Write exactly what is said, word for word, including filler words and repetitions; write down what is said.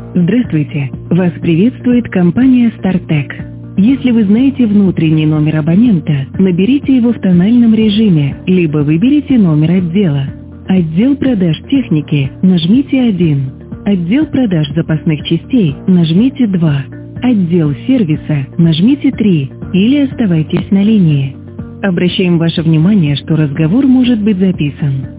Здравствуйте! Вас приветствует компания StarTech. Если вы знаете внутренний номер абонента, наберите его в тональном режиме, либо выберите номер отдела. Отдел продаж техники, нажмите один. Отдел продаж запасных частей, нажмите два. Отдел сервиса, нажмите три. Или оставайтесь на линии. Обращаем ваше внимание, что разговор может быть записан.